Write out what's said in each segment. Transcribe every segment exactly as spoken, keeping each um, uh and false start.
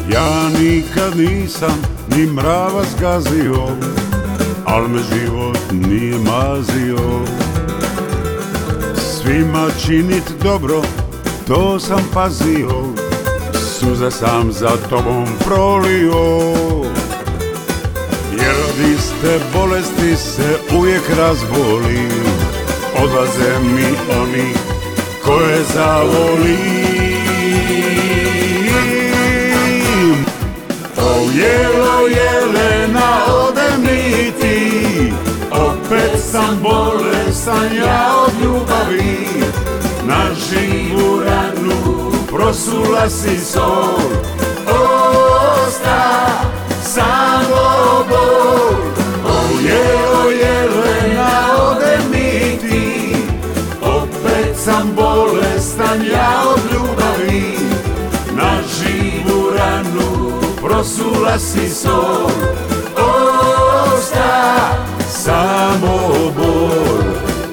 Ja nikad nisam ni mrava zgazio, al me život nije mazio. Svima činit dobro, to sam pazio, suze sam za tobom prolio. Jer od iste bolesti se uvijek razboli, odlaze mi oni koje zavolim. O jelo jelena, ode mi ti, opet sam bolestan ja od ljubavi. Na živu ranu prosula si sol, osta samo bol. O jelo jelena, ode mi ti, opet sam bolestan ja od ljubavi. Na živu ranu prosula si sol, osta samo bol.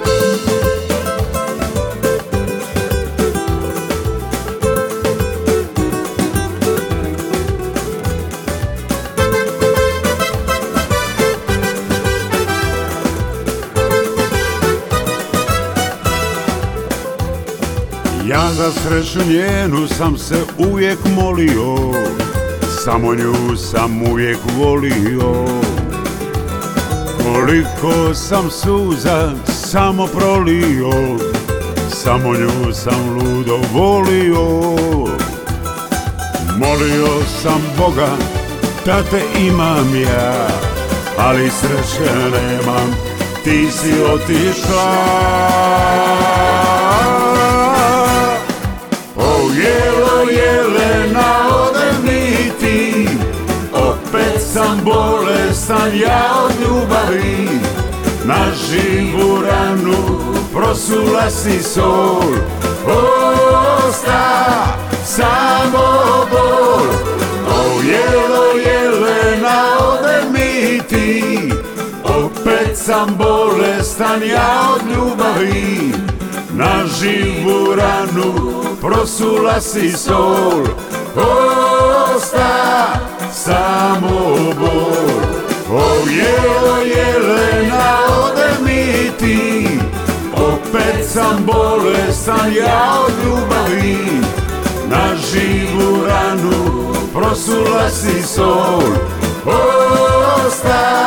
Ja za sreću njenu sam se uvijek molio, samo nju sam uvijek volio. Koliko sam suza samo prolio, samo nju sam ludo volio. Molio sam Boga da te imam ja, ali sreće nemam, ti si otišla. O jelo jelena, ode mi ti, opet sam bolestan ja od ljubavi. Na živu ranu prosula si sol, osta samo bol. O jelo jelena, ode mi ti, opet sam bolestan ja od ljubavi. Na živu ranu prosula si sol, osta samo bol. O jelo jelena, ode mi ti, opet sam bolestan ja od ljubavi. Na živu ranu prosula si sol, osta